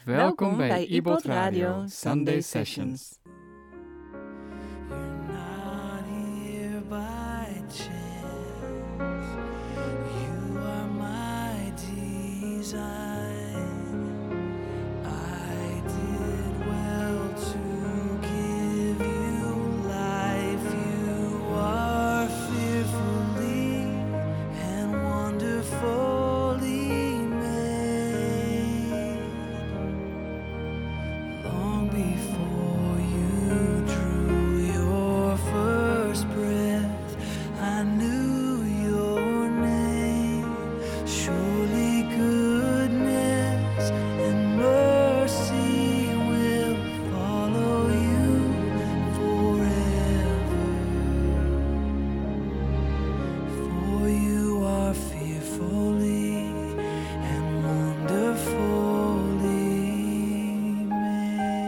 Welkom bij iPod Radio Sunday Sessions. You're not here by chance. You are my design. I did well to give you life. You are fearfully and wonderfully made. Long before you drew your first breath, I knew your name. Surely goodness and mercy will follow you forever. For you are fearfully and wonderfully made.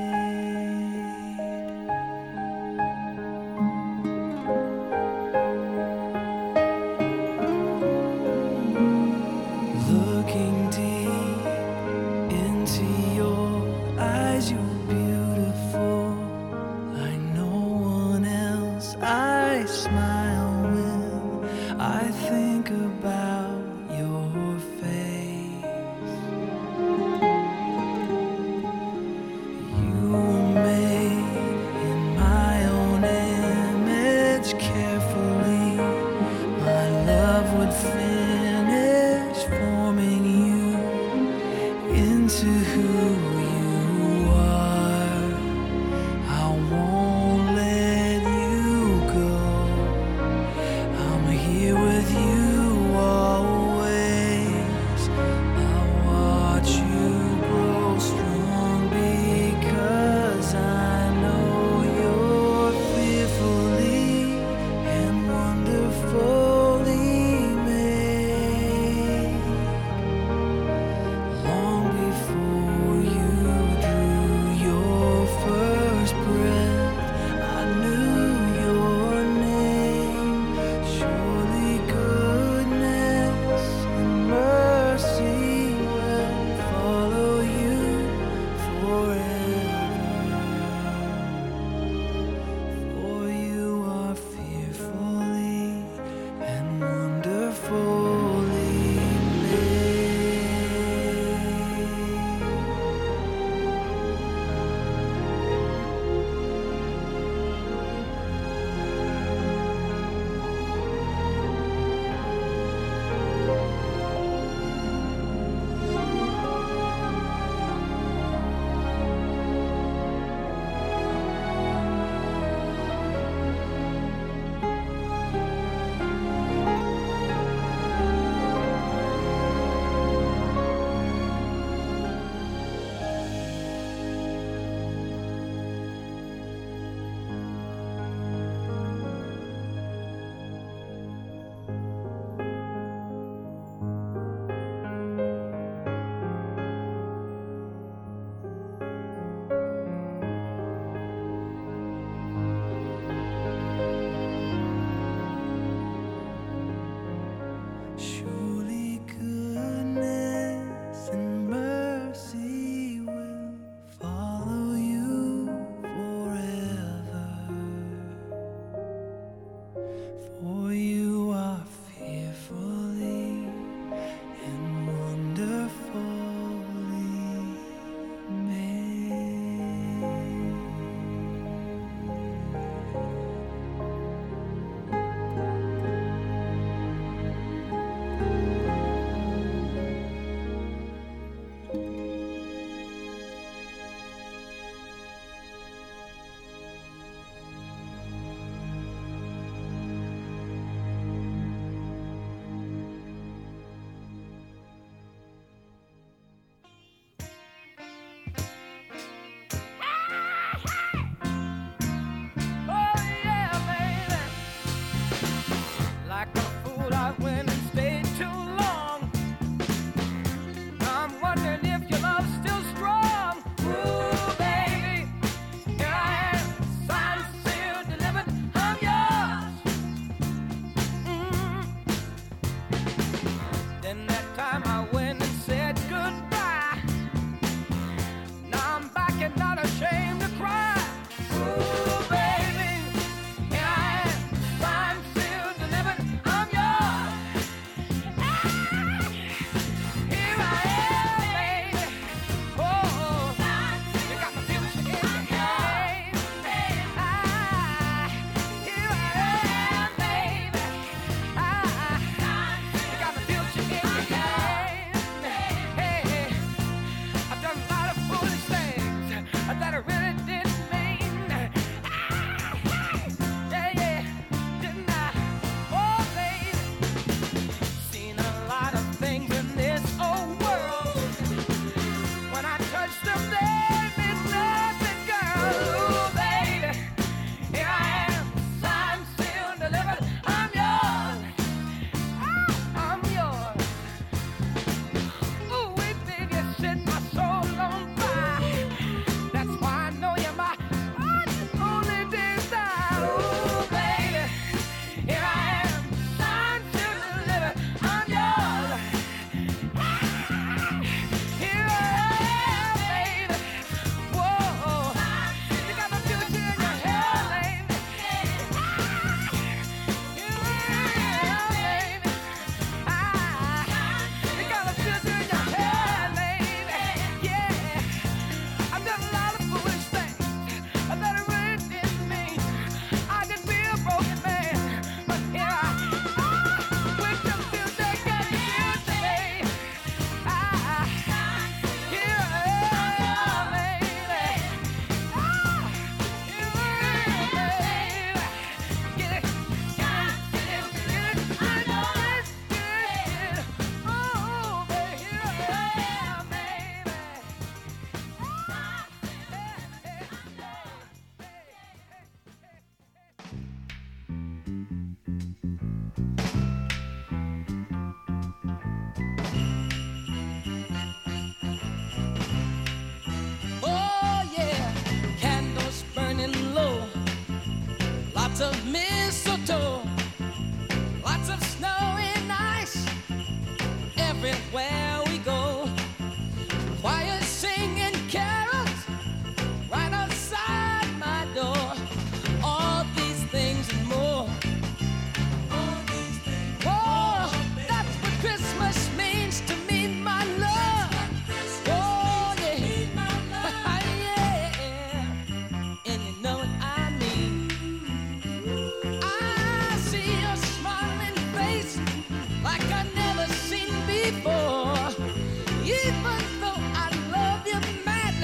Looking deep into your eyes, you're beautiful like no one else. I smile when I think about your face. You were made in my own image carefully. My love would finish forming you into who you are.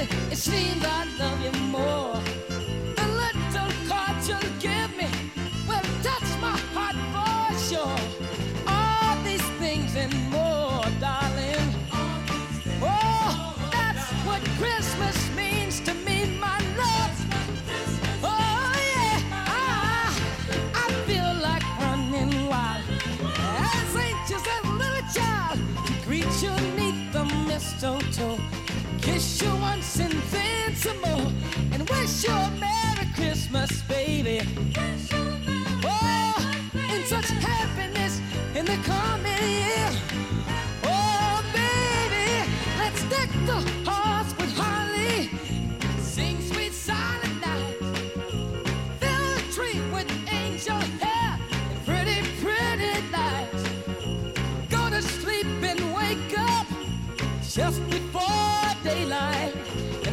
It seems I love you more. The little card you give me will touch my heart for sure. All these things and more, darling. Oh, that's what Christmas means to me, my love. Oh yeah, I feel like running wild as anxious as a little child to greet you 'neath the mistletoe. Kiss you once and then some more, and wish you a Merry Christmas, baby. Oh, in such happiness in the coming year. Oh, baby, let's deck the halls with holly, sing sweet silent night, fill the tree with angel hair and pretty, pretty lights. Go to sleep and wake up just before daylight,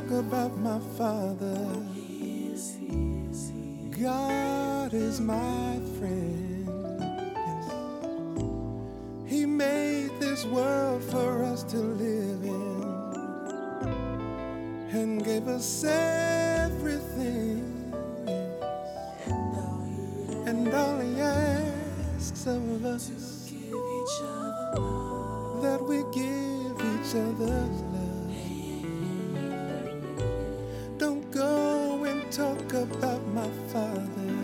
talk about my Father. God is my friend. Yes. He made this world for us to live in and gave us everything. And all He asks of us is that we give each other love. Don't go and talk about my Father.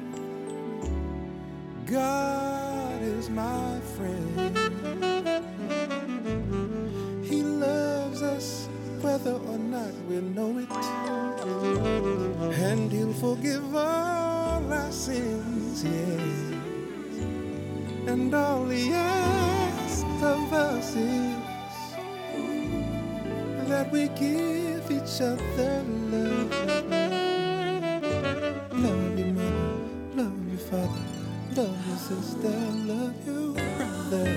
God is my friend. He loves us whether or not we know it, and He'll forgive all our sins, yes. And all He asks of us is that we give each other love. Love you, mother, love you, father, love you, sister, love you, brother.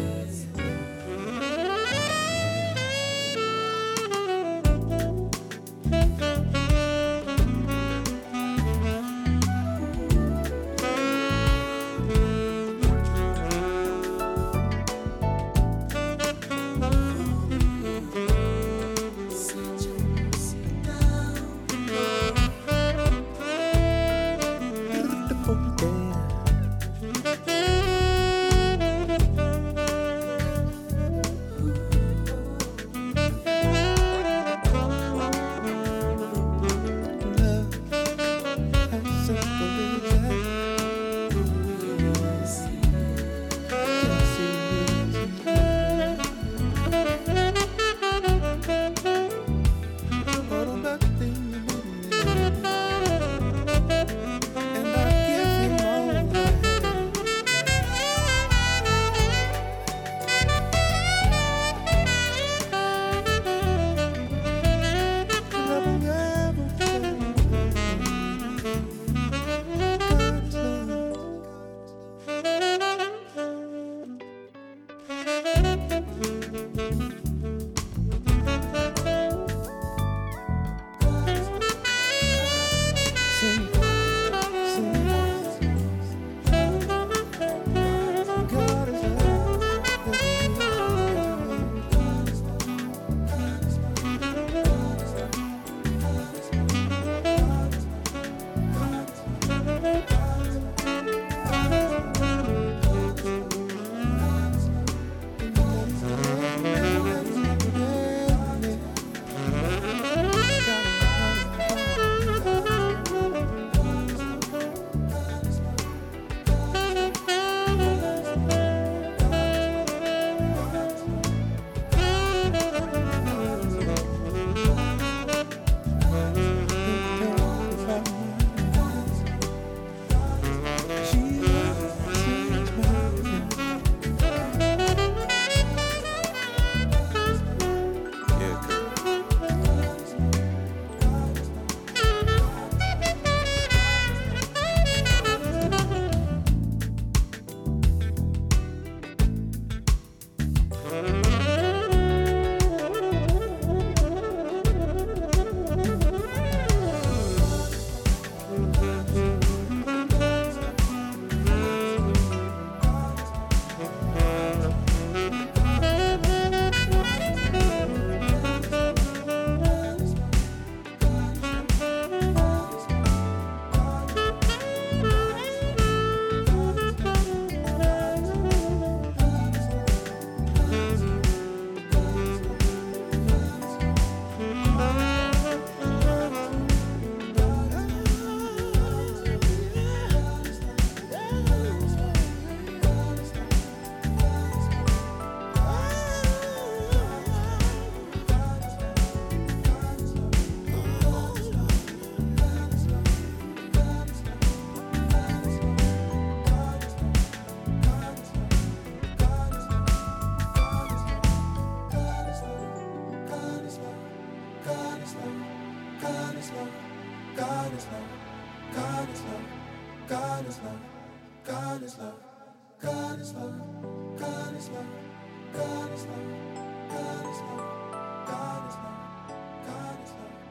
God is love. God is love. God is love. God is love. God is love. God is love. God is love.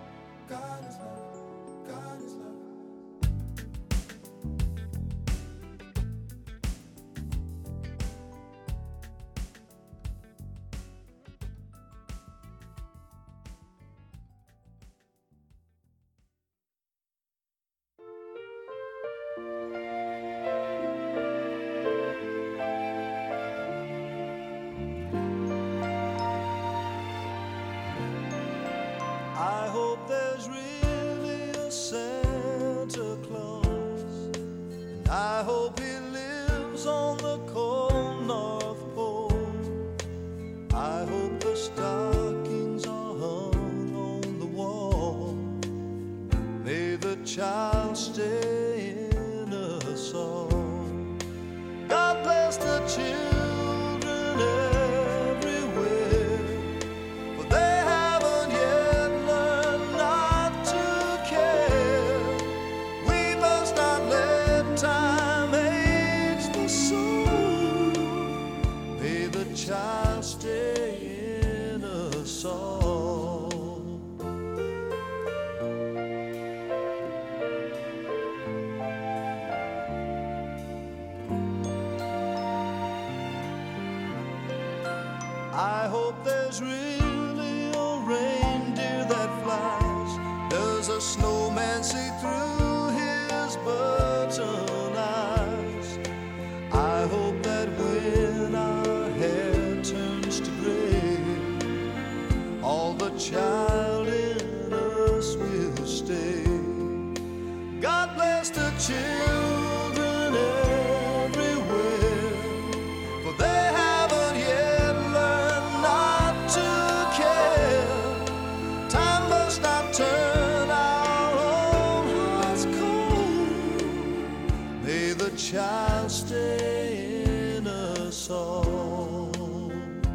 God is love, God is love. I hope there's really a Santa Claus, and I hope he lives on the cold North Pole. I hope the stockings are hung on the wall. May the child stay in us all. God bless the children everywhere, for they haven't yet learned not to care. We must not let time age the soul. May the child stay in us all. I hope there's really a reindeer that flies. Does a snowman see through his button eyes? I hope that when our hair turns to gray, all the child in us will stay. God bless the children everywhere, for they haven't yet learned not to care. Time must not turn our own hearts cold. May the child stay in us all.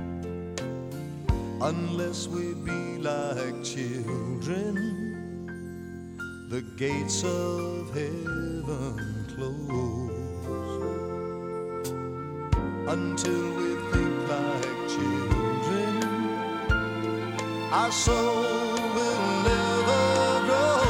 Unless we be like children, the gates of heaven close. Until we think like children, our soul will never grow.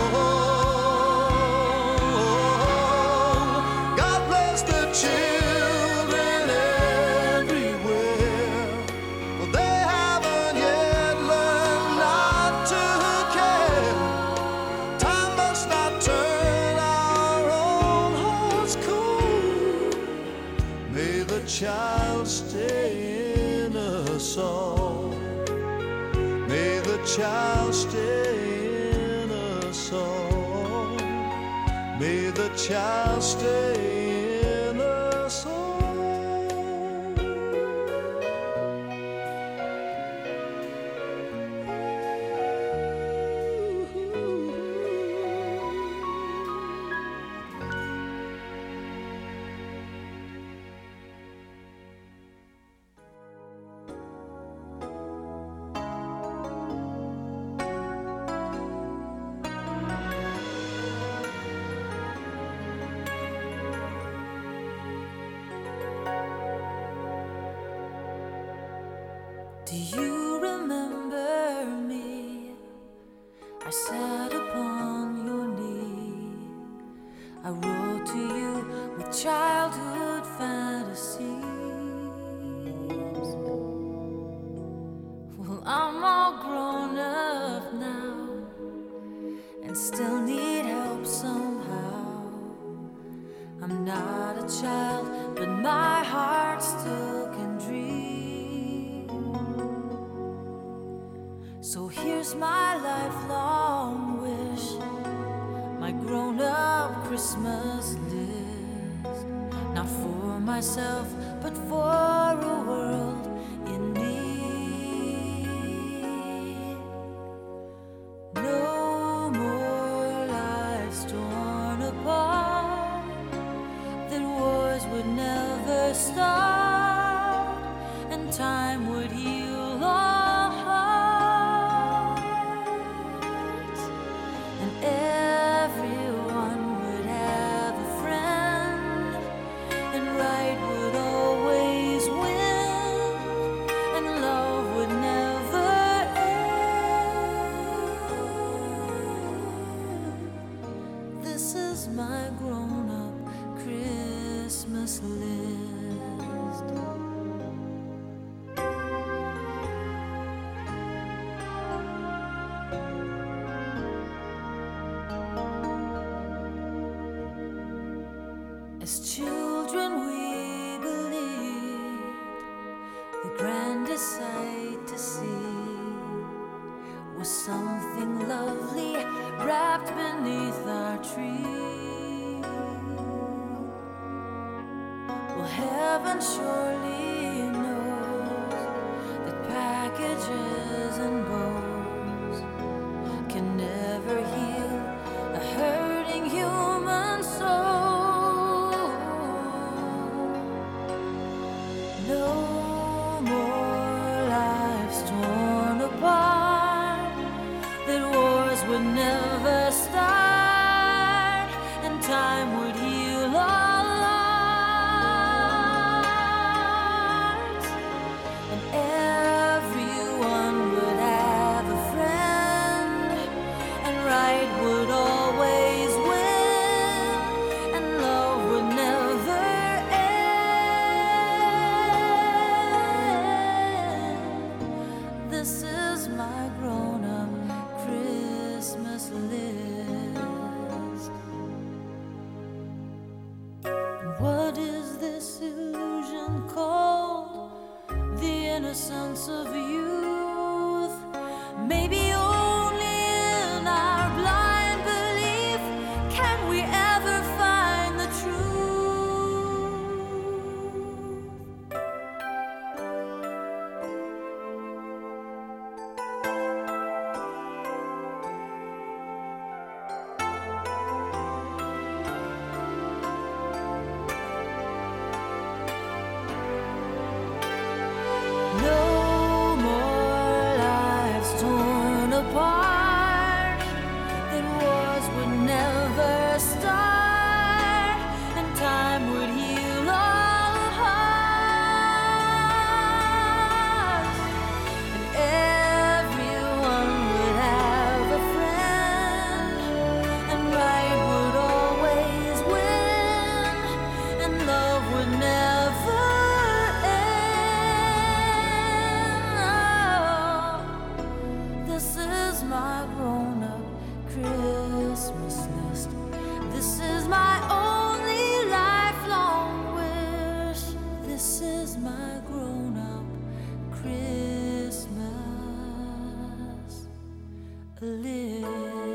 God bless the children everywhere, for they haven't yet learned not to care. Time must not turn our own hearts cold. May the child stay in us all. May the child stay in us all. May the child stay in us all. Do you remember me? I sat upon your knee. I wrote to you with childhood fantasies. Well, I'm all grown up now and still need help somehow. I'm not a child, but my heart still can dream. So here's my lifelong wish, my grown-up Christmas list. Not for myself, but for a world in need. No more lives torn apart, that wars would never start, and time would heal all hearts, and everyone would have a friend, and right would always grandest sight to see was something lovely wrapped beneath our tree. Well, heaven surely knows that packages and bows can never heal a hurting human soul. No more lives torn apart, that wars would never start, and time would heal all hearts, and everyone would have a friend, and right would always win, and love would never end. This is my grown-up Christmas list. What is this illusion called? The innocence of youth. Maybe only in our blind belief can we ever find the truth. No more lives torn apart, that wars would never start, and time would heal all hearts, and everyone would have a friend, and right would always win, and love would never end. This is my grown-up Christmas list. This is my only lifelong wish. This is my grown-up Christmas list.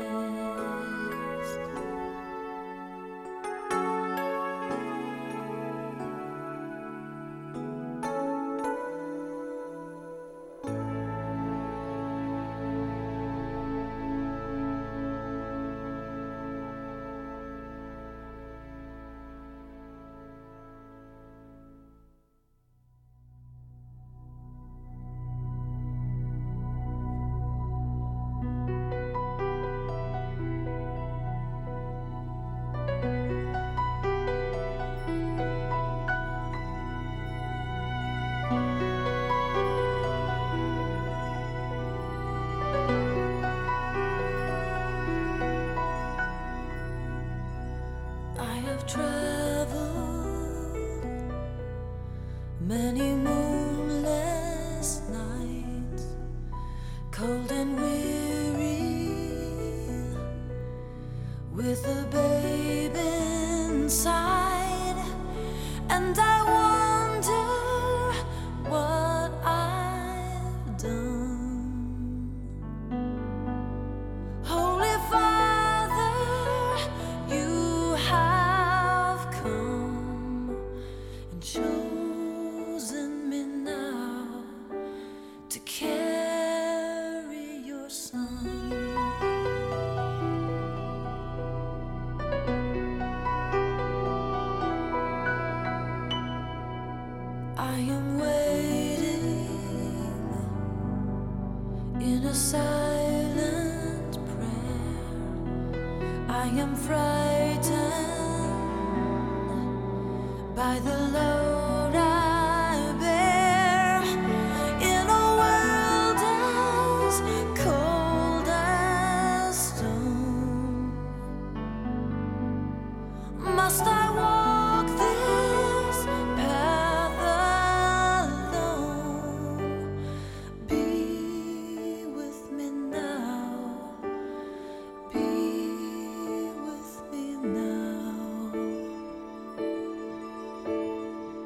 I have traveled many moonless nights, cold and weary, with a babe inside, and I wonder what I've done. Holy Father, you have come and chosen me now to carry your son. I am waiting in a silent prayer. I am frightened by the load I bear, in a world as cold as stone. Must I walk this path alone? Be with me now. Be with me now.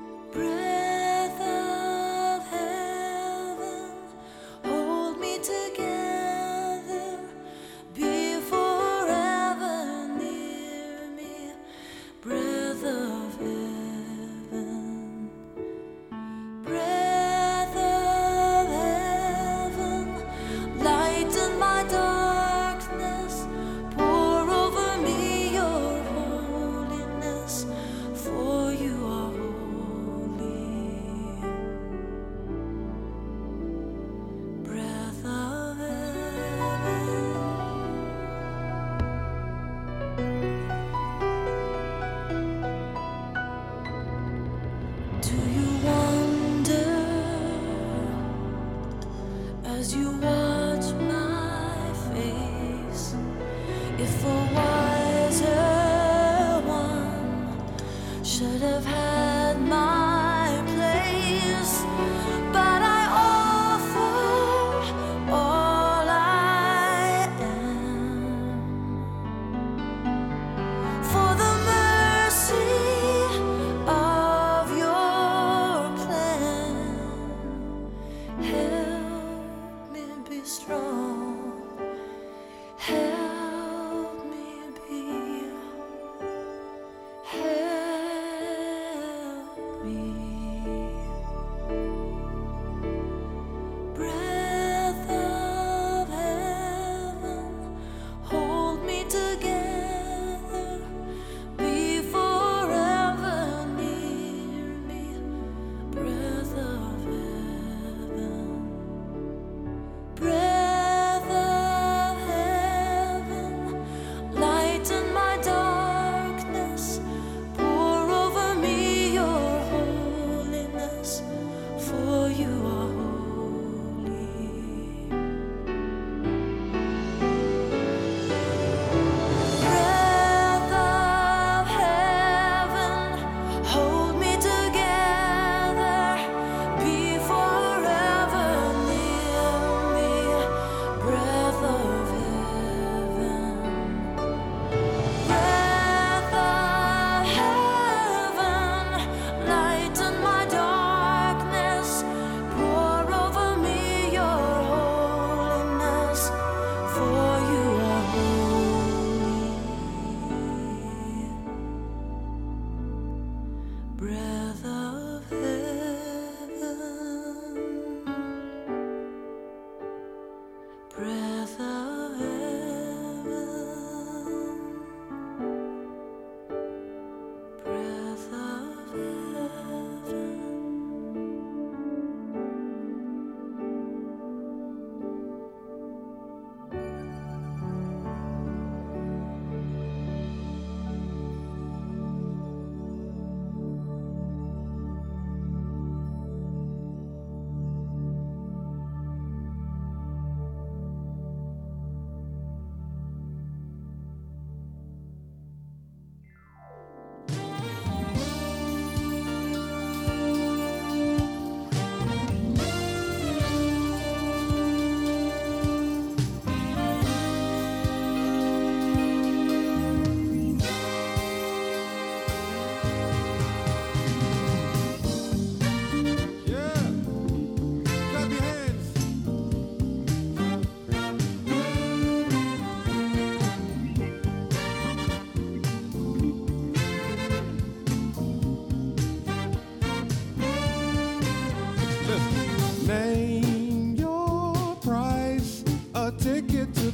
Name your price, a ticket to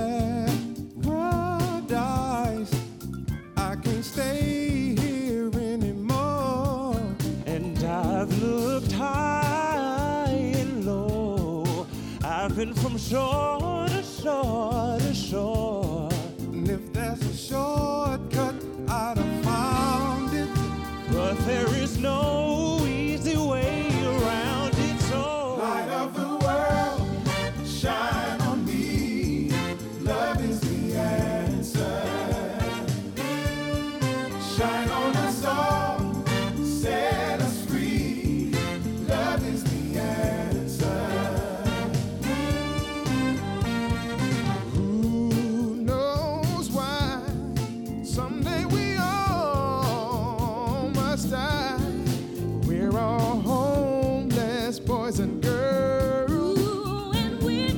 paradise. I can't stay here anymore. And I've looked high and low. I've been from shore to shore to shore. And if there's a shortcut, I'd have found it. But there is no easy way around it, so Light of the world, shine on me. Love is the answer. Shine on us all, set us free. Love is the answer. Who knows why? Someday we all must die. We're all homeless boys and girls. Ooh, and we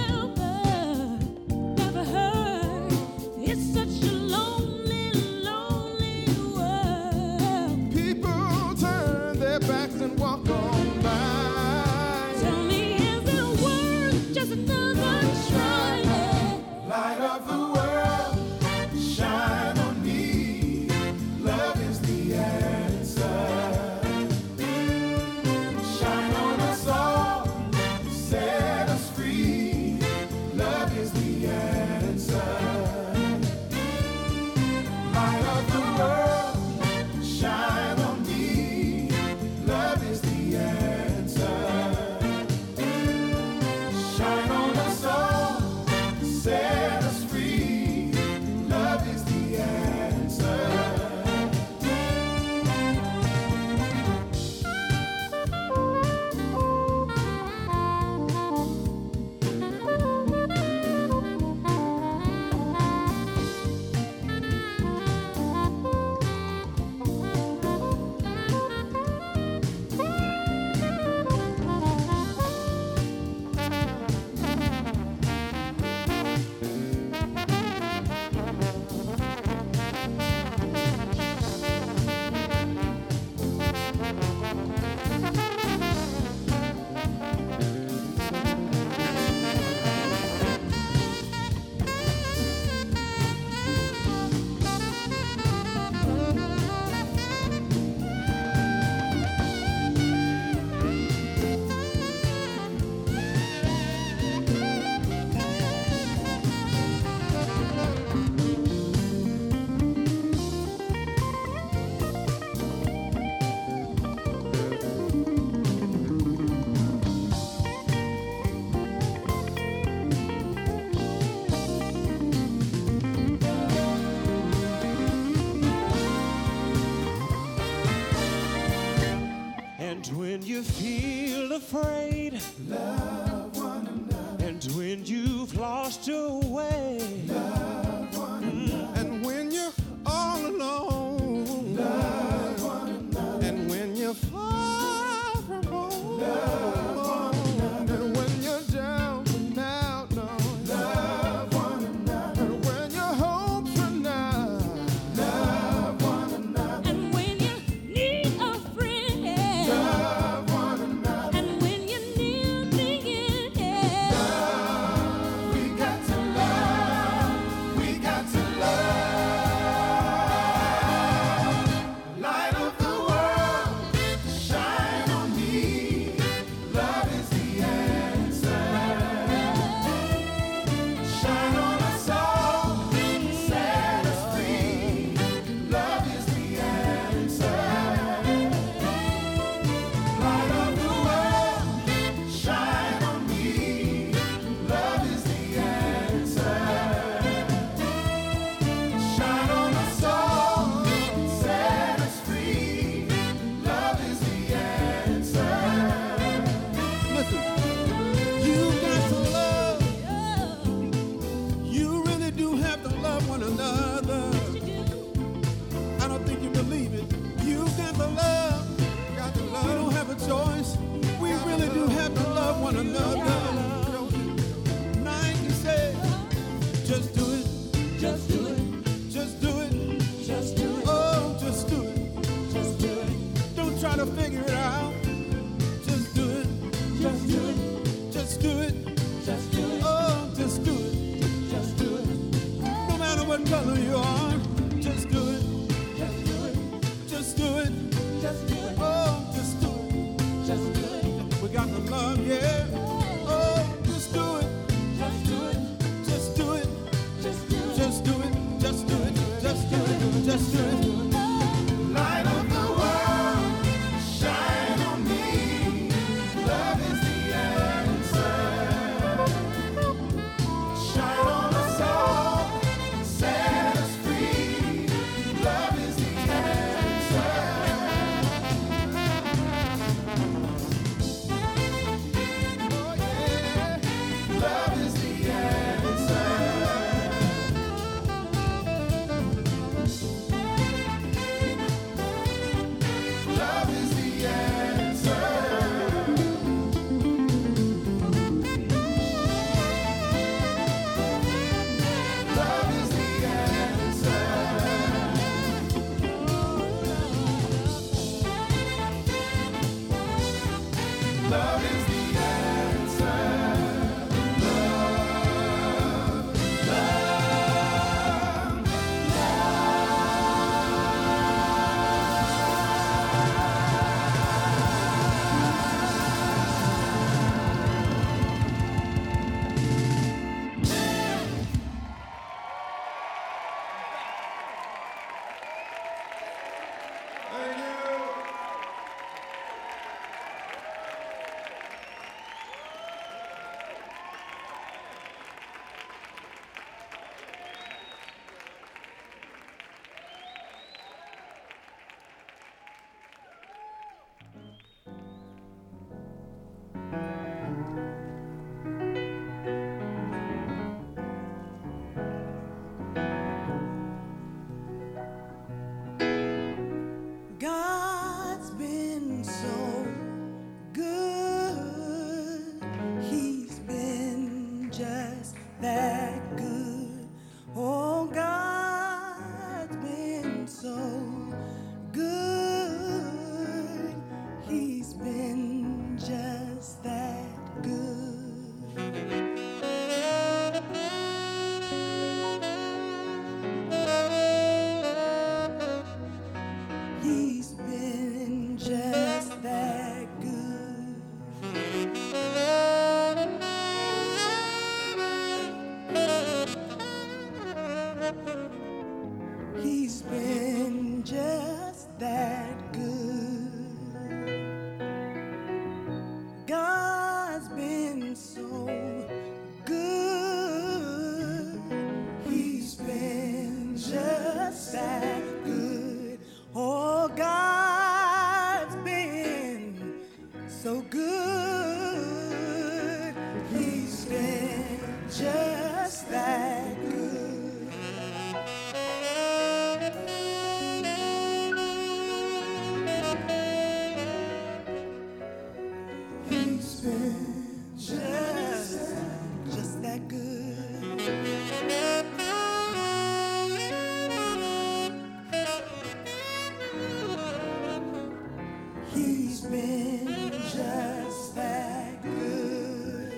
never heard. It's such a lonely, lonely world. People turn their backs and walk on by. Tell me, is it worth just another try? Light of the world, shine on me. Love is the answer. Shine on us all, set us free. Love is the answer. Light of the world, shine on me. Love is the answer. Shine on us all, set us free. Love is the answer. and when you feel afraid, Love one another. and when you've lost your way, Love one another. And when you're all alone, love one another. And when you're far from home, love one another. And when you're down and out, Lord, love one another. And when your hopes run out, love one another. And when you need a friend, Love one another. and when you need me in, We got to love. We got the love, yeah. Oh, just do it. Just do it. Just do it. Just do it. Just do it. Just do it. Just do it. Just do it. Light of the world, shine on me. Love is the answer. Shine on us all, set us free. Love is the answer. Oh yeah, love is the answer. Love is the answer. Love is the answer. Love is the answer. Thank you. God's been so good. He's been just that good. Oh, God's been so good. He's been just that good. He's been just that good. He's been just that good. God's been so good. He's been just that good. Oh, God's been so good. He's been just that good. He's been just that good. He's been just that good.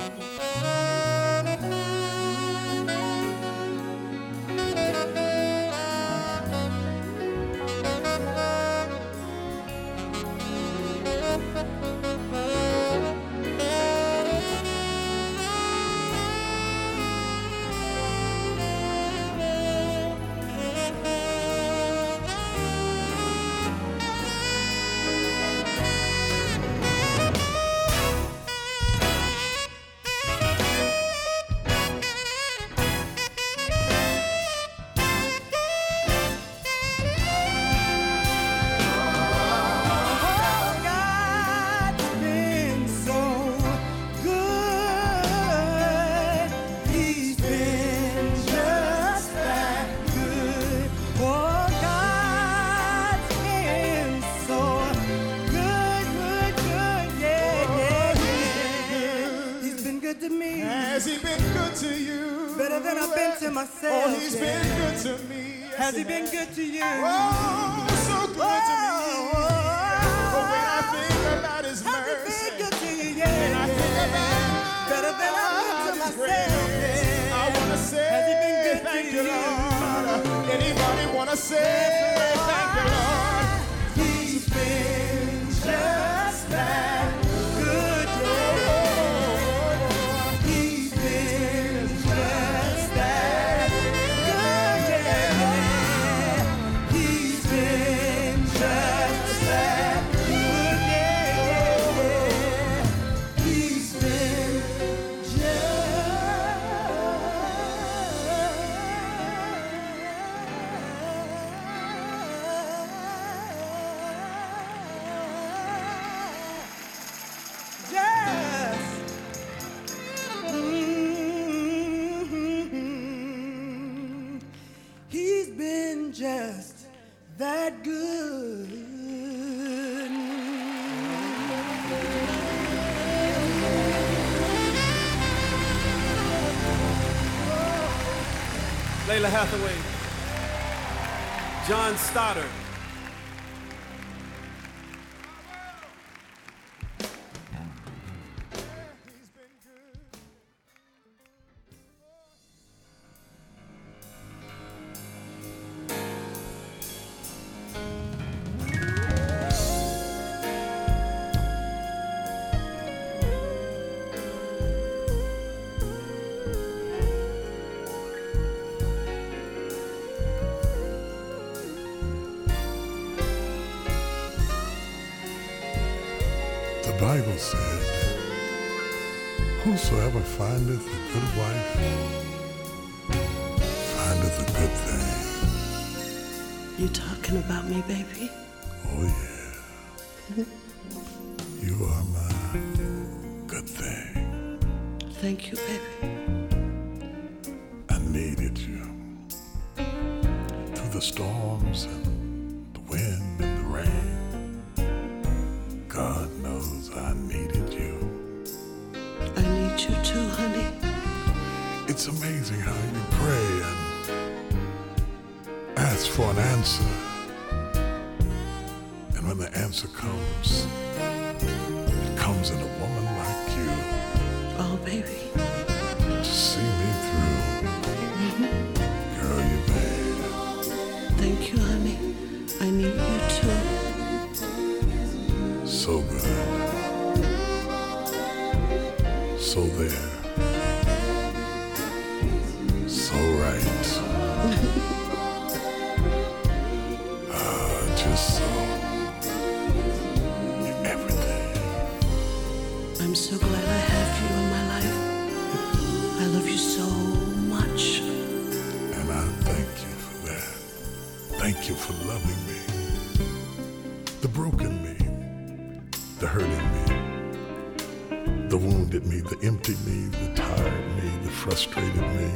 Has he been good to you? Better than I've been to myself. Oh, he's been good to me. Yes, Has he been good to you? Oh, so good to me. But when I think about his Has mercy, he been good to you? Yeah. and I think about Better than I've been to his myself. grace, Yeah. I want to say Has he been good thank to you, you? Lord. Anybody want to say thank you, Lord? He's been just that good. Lalah Hathaway, John Stoddard. The Bible said, whosoever findeth a good wife findeth a good thing. You talking about me, baby? Oh yeah. You are my good thing. Thank you, baby. I needed you. Through the storms and the wind and the rain, God knows I needed you. I need you too, honey. It's amazing how you pray and ask for an answer. And when the answer comes, it comes in a woman like you. Oh, baby. To see me through. Girl, you made. Thank you, honey. I need you too. So good. So there. So right. Just so. You're everything. I'm so glad I have you in my life. I love you so much. And I thank you for that. Thank you for loving me. The broken me. The hurting me, the wounded me, the empty me, the tired me, the frustrated me.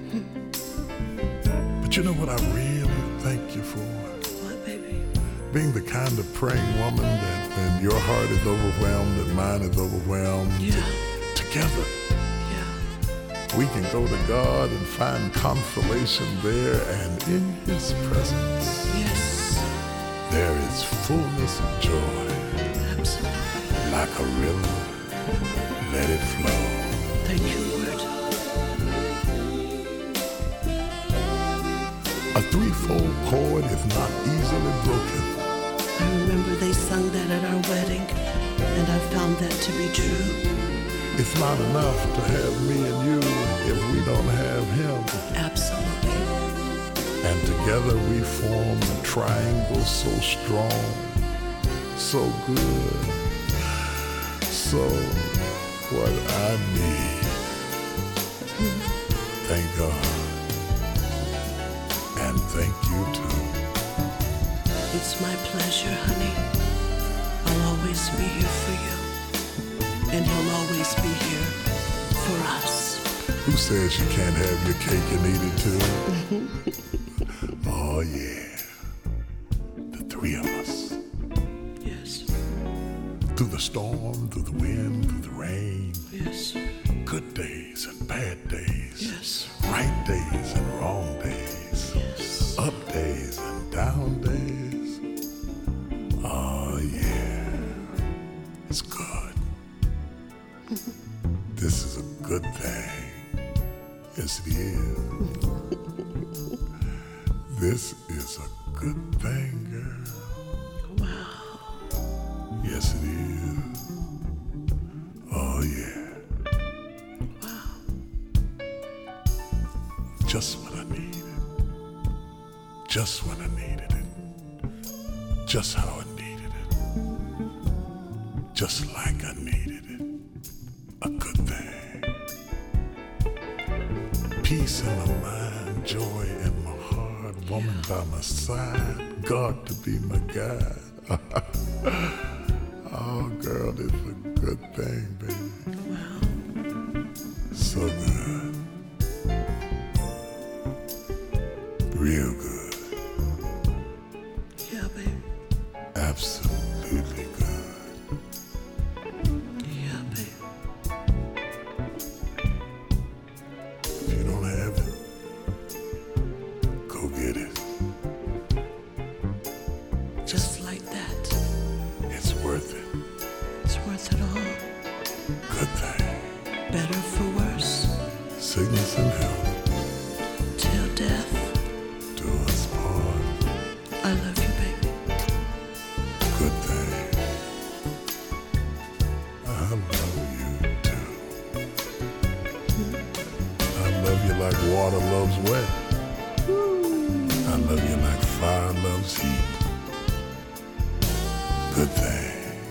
But you know what I really thank you for? What, baby? Being the kind of praying woman that when your heart is overwhelmed and mine is overwhelmed, together, we can go to God and find consolation there, and in His presence, there is fullness of joy. Like a river, let it flow. Thank you, Lord. A threefold cord is not easily broken. I remember they sung that at our wedding, and I found that to be true. It's not enough to have me and you if we don't have Him. Absolutely. And together we form a triangle so strong, so good. So, what I need, thank God, and thank you too. It's my pleasure, honey. I'll always be here for you, and He'll always be here for us. Who says you can't have your cake and eat it too? Oh yeah, the three of us. Through the storm, through the wind, through the rain. Yes. Good days and bad days. Yes. Right days and wrong days. Yes. Up days and down days. Oh yeah. It's good. This is a good thing. Yes, it is. This is a good thing, girl. Wow. Yes, it is. Oh, yeah. Wow. Just what I needed. Just when I needed it. Just how I needed it. Just like I needed it. A good thing. Peace in my mind, joy in my heart, woman by my side, God to be my guide. Oh, girl, it's a good thing, baby. Wow. So good. Real good. Yeah, baby. Absolutely good. Yeah, baby. If you don't have it, Good thing. Better for worse. Sickness and health. Till death. Do us part. I love you, baby. Good thing. I love you too. I love you like water loves wet. I love you like fire loves heat. Good thing.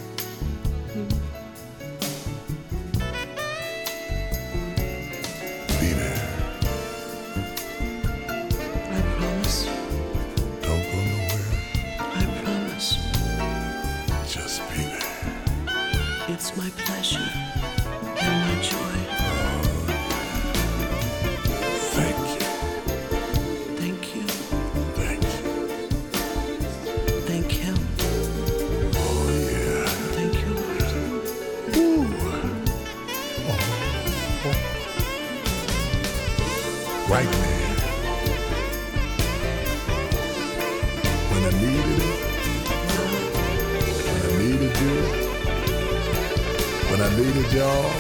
Be there. I promise. Don't go nowhere. I promise. Just be there. It's my pleasure and my joy. Thank you. Thank you. Thank you. Thank him. Oh yeah. Thank you, Lord. Right there. When I needed it. When I needed you. When I needed y'all.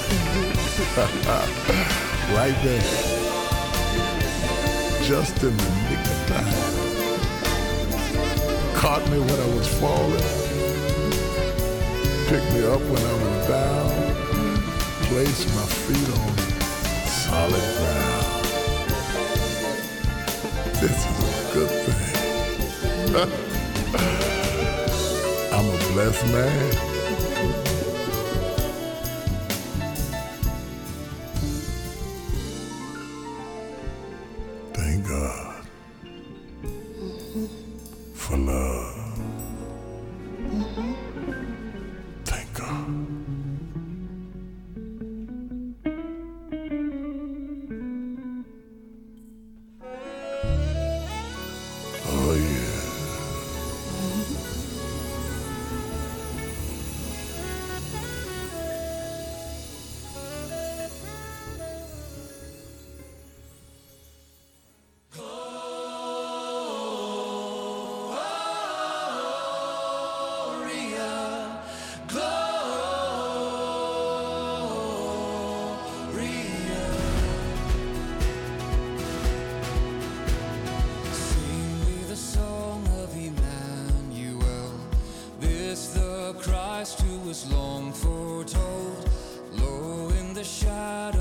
Right there. Just in the nick of time. Caught me when I was falling. Picked me up when I was down. Placed my feet on solid ground. This is a good thing. I'm a blessed man. Thank God for love. Thank God. Oh yeah. Sing me the song of Emmanuel, this the Christ who was long foretold. Low in the shadow